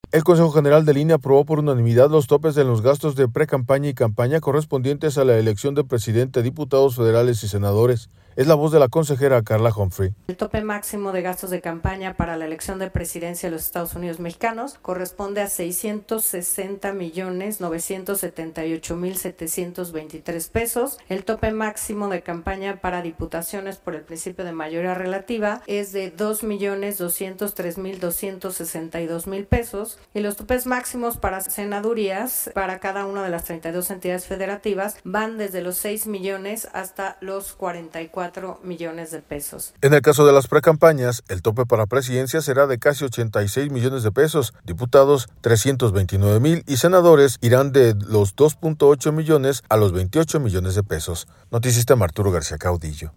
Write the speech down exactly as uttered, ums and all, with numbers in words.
El Consejo General del I N E aprobó por unanimidad los topes de los gastos de precampaña y campaña correspondientes a la elección de presidente, diputados federales y senadores. Es la voz de la consejera Carla Humphrey. El tope máximo de gastos de campaña para la elección de presidencia de los Estados Unidos mexicanos corresponde a seiscientos sesenta millones novecientos setenta y ocho mil setecientos veintitrés pesos. El tope máximo de campaña para diputaciones por el principio de mayoría relativa es de dos millones doscientos tres mil doscientos sesenta y dos mil pesos. Y los topes máximos para senadurías para cada una de las treinta y dos entidades federativas van desde los seis millones hasta los cuarenta y cuatro millones de pesos. En el caso de las precampañas, el tope para presidencia será de casi ochenta y seis millones de pesos, diputados trescientos veintinueve mil y senadores irán de los dos punto ocho millones a los veintiocho millones de pesos. Noticista Arturo García Caudillo.